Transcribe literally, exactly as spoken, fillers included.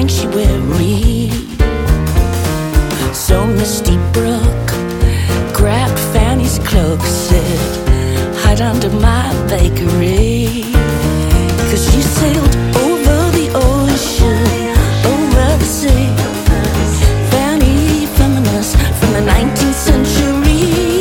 sanctuary. So Misty Brook grabbed Fanny's cloak, said, hide under my bakery.